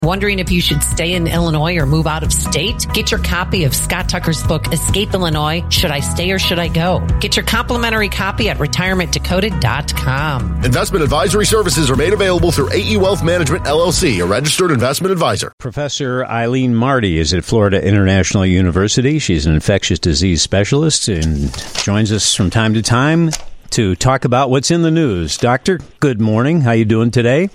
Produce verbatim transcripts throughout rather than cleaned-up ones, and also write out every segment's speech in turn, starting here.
Wondering if you should stay in Illinois or move out of state? Get your copy of Scott Tucker's book, Escape Illinois, Should I Stay or Should I Go? Get your complimentary copy at retirement decoded dot com. Investment advisory services are made available through A E Wealth Management, L L C, a registered investment advisor. Professor Eileen Marty is at Florida International University. She's an infectious disease specialist and joins us from time to time to talk about what's in the news. Doctor, good morning. How you doing today?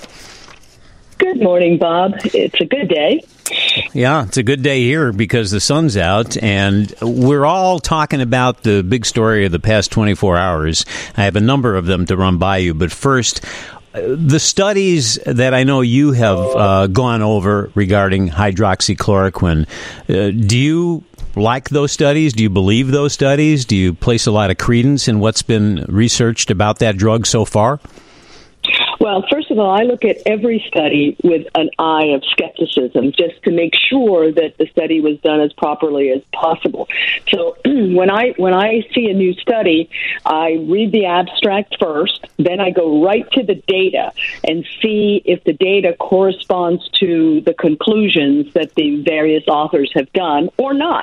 Good morning, Bob. It's a good day. Yeah, it's a good day here because the sun's out, and we're all talking about the big story of the past twenty-four hours. I have a number of them to run by you, but first, the studies that I know you have uh, gone over regarding hydroxychloroquine, uh, do you like those studies? Do you believe those studies? Do you place a lot of credence in what's been researched about that drug so far? Well, first of all, I look at every study with an eye of skepticism just to make sure that the study was done as properly as possible. So when I when I see a new study, I read the abstract first, then I go right to the data and see if the data corresponds to the conclusions that the various authors have done or not.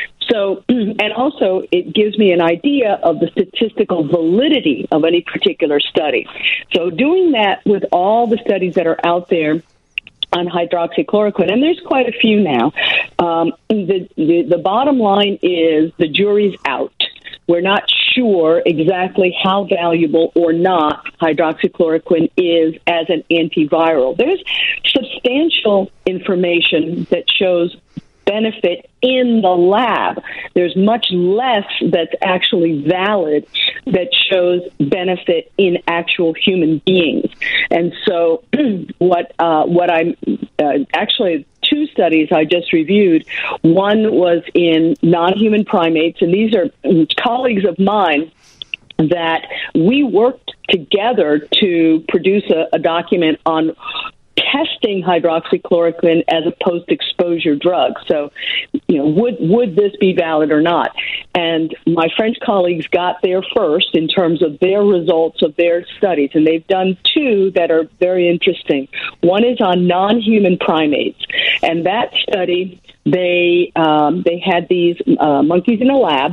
So, and also it gives me an idea of the statistical validity of any particular study. So doing that with all the studies that are out there on hydroxychloroquine, and there's quite a few now, um, the, the, the bottom line is the jury's out. We're not sure exactly how valuable or not hydroxychloroquine is as an antiviral. There's substantial information that shows benefit in the lab. There's much less that's actually valid that shows benefit in actual human beings. And so what uh, what I'm uh, actually two studies I just reviewed. One was in non-human primates, and these are colleagues of mine that we worked together to produce a, a document on testing hydroxychloroquine as a post-exposure drug. So, you know, would would this be valid or not? And my French colleagues got there first in terms of their results of their studies, and they've done two that are very interesting. One is on non-human primates, and that study, they um, they had these uh, monkeys in a lab,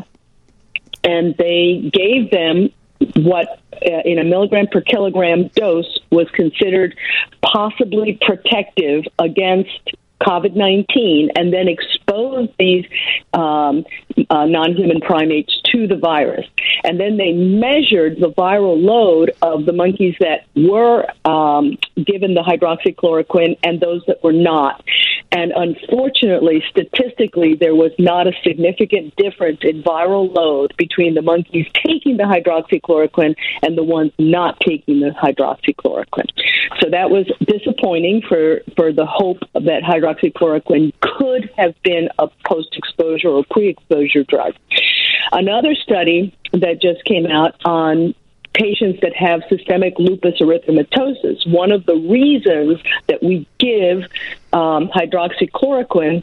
and they gave them what uh, in a milligram per kilogram dose was considered possibly protective against COVID nineteen, and then exposed these um, uh, non-human primates to the virus. And then they measured the viral load of the monkeys that were um, given the hydroxychloroquine and those that were not. And unfortunately, statistically, there was not a significant difference in viral load between the monkeys taking the hydroxychloroquine and the ones not taking the hydroxychloroquine. So that was disappointing for, for the hope that hydroxychloroquine could have been a post-exposure or pre-exposure drug. Another study that just came out on patients that have systemic lupus erythematosus. One of the reasons that we give um, hydroxychloroquine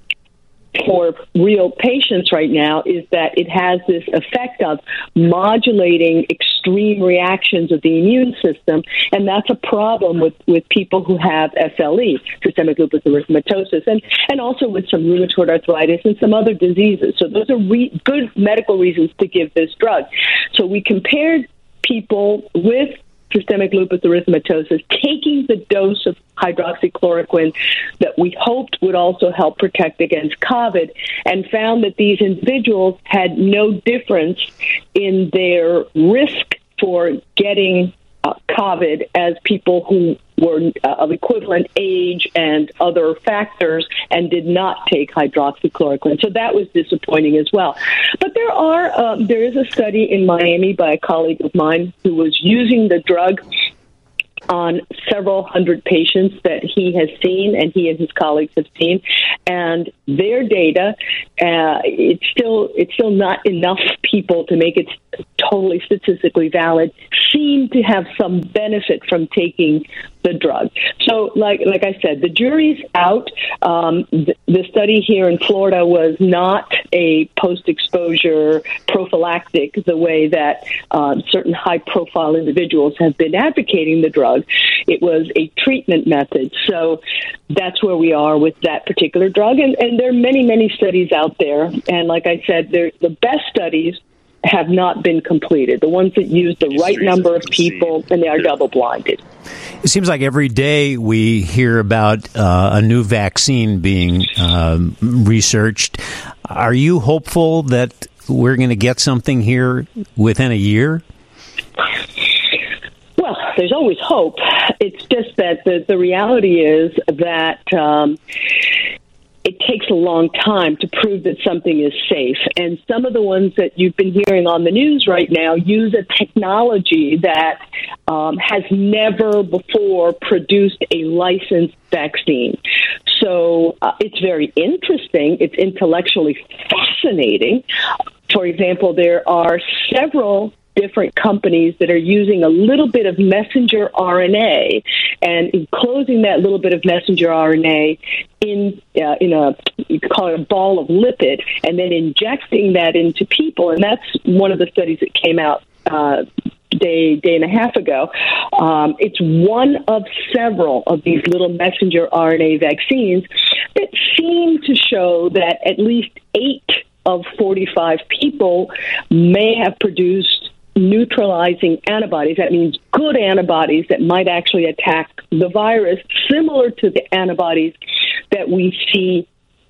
for real patients right now is that it has this effect of modulating extreme reactions of the immune system, and that's a problem with, with people who have S L E, systemic lupus erythematosis, and, and also with some rheumatoid arthritis and some other diseases. So those are re- good medical reasons to give this drug. So we compared people with systemic lupus erythematosis taking the dose of hydroxychloroquine that we hoped would also help protect against COVID, and found that these individuals had no difference in their risk for getting uh, COVID as people who were uh, of equivalent age and other factors and did not take hydroxychloroquine. So that was disappointing as well. But there are um, there is a study in Miami by a colleague of mine who was using the drug on several hundred patients that he has seen and he and his colleagues have seen, and their data, uh, it's still it's still not enough people to make it totally statistically valid, seem to have some benefit from taking the drug. So, like like I said, the jury's out. Um, the, the study here in Florida was not a post-exposure prophylactic the way that uh, certain high-profile individuals have been advocating the drug. It was a treatment method. So that's where we are with that particular drug. And, and there are many, many studies out there. And like I said, they're the best studies have not been completed, the ones that use the right number of people, and they are double-blinded. It seems like every day we hear about uh, a new vaccine being um, researched. Are you hopeful that we're going to get something here within a year? Well, there's always hope. It's just that the, the reality is that um, it takes a long time to prove that something is safe. And some of the ones that you've been hearing on the news right now use a technology that um, has never before produced a licensed vaccine. So uh, it's very interesting. It's intellectually fascinating. For example, there are several different companies that are using a little bit of messenger R N A and enclosing that little bit of messenger R N A in uh, in a, you could call it a ball of lipid, and then injecting that into people. And that's one of the studies that came out uh, day day and a half ago. Um, it's one of several of these little messenger R N A vaccines that seem to show that at least eight of forty-five people may have produced neutralizing antibodies. That means good antibodies that might actually attack the virus, similar to the antibodies that we see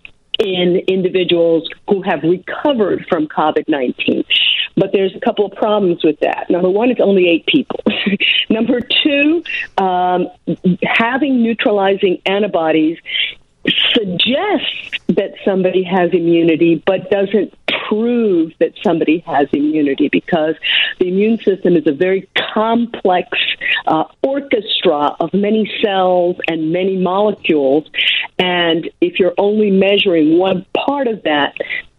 in individuals who have recovered from COVID nineteen. But there's a couple of problems with that. Number one, it's only eight people. Number two, um, having neutralizing antibodies suggests that somebody has immunity, but doesn't prove that somebody has immunity, because the immune system is a very complex uh, orchestra of many cells and many molecules. And if you're only measuring one part of that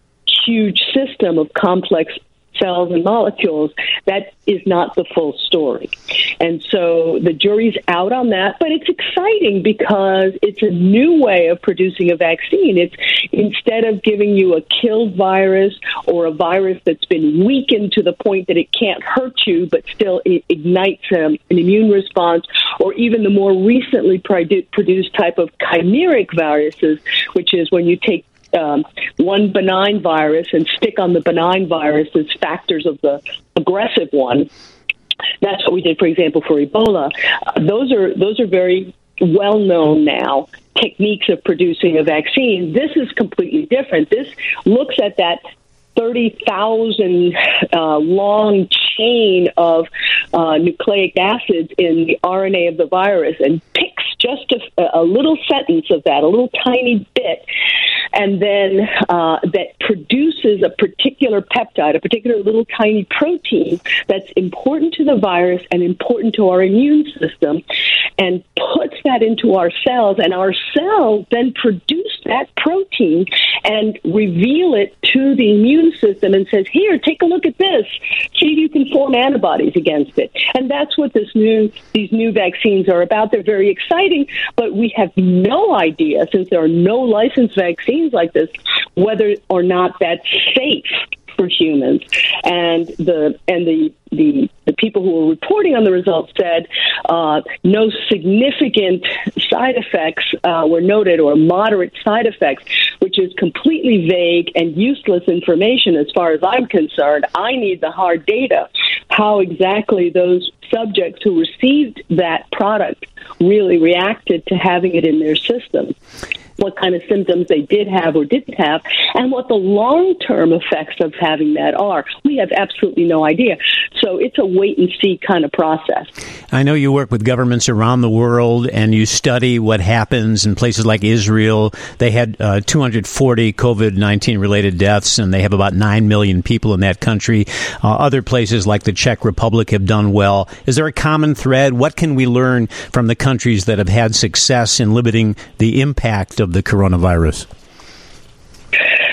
huge system of complex cells and molecules, that is not the full story. And so the jury's out on that, but it's exciting because it's a new way of producing a vaccine. It's instead of giving you a killed virus or a virus that's been weakened to the point that it can't hurt you, but still it ignites um, an immune response, or even the more recently produ- produced type of chimeric viruses, which is when you take Um, one benign virus and stick on the benign virus as factors of the aggressive one. That's what we did, for example, for Ebola. Uh, those are those are very well known now techniques of producing a vaccine. This is completely different. This looks at that thirty thousand uh, long chain of uh, nucleic acids in the R N A of the virus and picks just a, a little sentence of that, a little tiny bit, and then uh, that produces a particular peptide, a particular little tiny protein that's important to the virus and important to our immune system, and puts that into our cells, and our cells then produce that protein and reveal it to the immune system and says, here, take a look at this. See if you can form antibodies against it. And that's what this new these new vaccines are about. They're very exciting, but we have no idea, since there are no licensed vaccines like this, whether or not that's safe for humans. And the and the the, the people who were reporting on the results said uh, no significant side effects uh, were noted, or moderate side effects, which is completely vague and useless information as far as I'm concerned. I need the hard data, how exactly those subjects who received that product really reacted to having it in their system, what kind of symptoms they did have or didn't have, and what the long-term effects of having that are. We have absolutely no idea. So it's a wait-and-see kind of process. I know you work with governments around the world, and you study what happens in places like Israel. They had uh, two hundred forty COVID nineteen related deaths, and they have about nine million people in that country. Uh, other places like the Czech Republic have done well. Is there a common thread? What can we learn from the countries that have had success in limiting the impact of the coronavirus?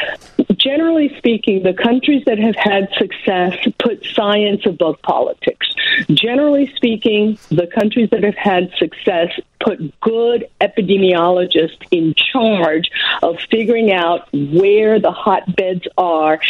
generally speaking, the countries that have had success put science above politics. Generally speaking, the countries that have had success put good epidemiologists in charge of figuring out where the hotbeds are,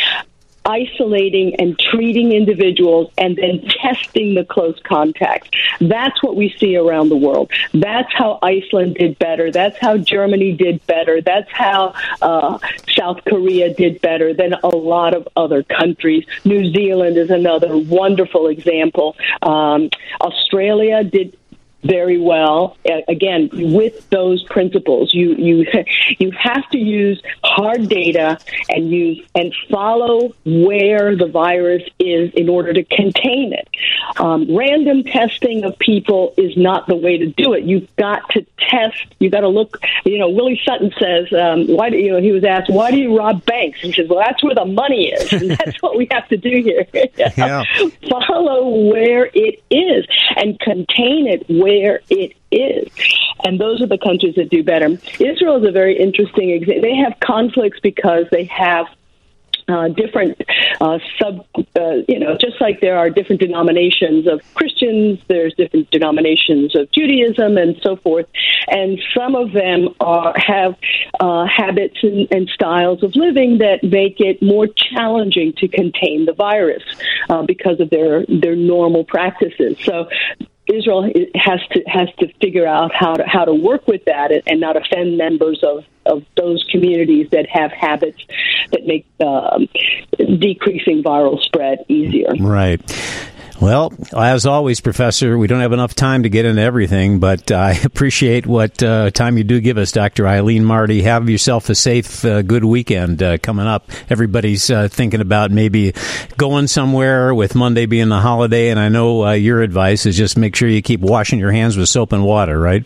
isolating and treating individuals, and then testing the close contacts. That's what we see around the world. That's how Iceland did better. That's how Germany did better. That's how uh, South Korea did better than a lot of other countries. New Zealand is another wonderful example. Um, Australia did very well. Again, with those principles, you you you have to use hard data and use and follow where the virus is in order to contain it. Um, random testing of people is not the way to do it. You've got to test. You've got to look. You know, Willie Sutton says, um, "Why do you know?" He was asked, "Why do you rob banks?" He says, "Well, that's where the money is, and that's what we have to do here. Yeah. Follow where it is and contain it where it is." And those are the countries that do better. Israel is a very interesting example. They have conflicts because they have Uh, different uh, sub, uh, you know, just like there are different denominations of Christians, there's different denominations of Judaism and so forth. And some of them are, have uh, habits and, and styles of living that make it more challenging to contain the virus uh, because of their, their normal practices. So Israel has to has to figure out how to how to work with that and, and not offend members of, of those communities that have habits that make um, decreasing viral spread easier. Right. Well, as always, Professor, we don't have enough time to get into everything, but I appreciate what uh, time you do give us, Doctor Eileen Marty. Have yourself a safe, uh, good weekend uh, coming up. Everybody's uh, thinking about maybe going somewhere with Monday being the holiday, and I know uh, your advice is just make sure you keep washing your hands with soap and water, right?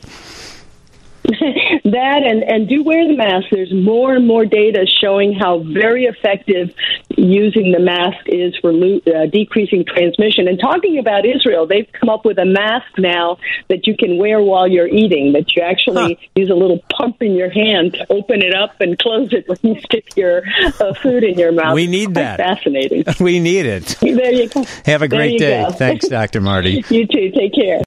That and, and do wear the mask. There's more and more data showing how very effective using the mask is for uh, decreasing transmission. And talking about Israel, they've come up with a mask now that you can wear while you're eating, that you actually huh. use a little pump in your hand to open it up and close it when you stick your uh, food in your mouth. We need that. Fascinating. We need it. There you go. Have a great day. Go. Thanks, Doctor Marty. You too. Take care.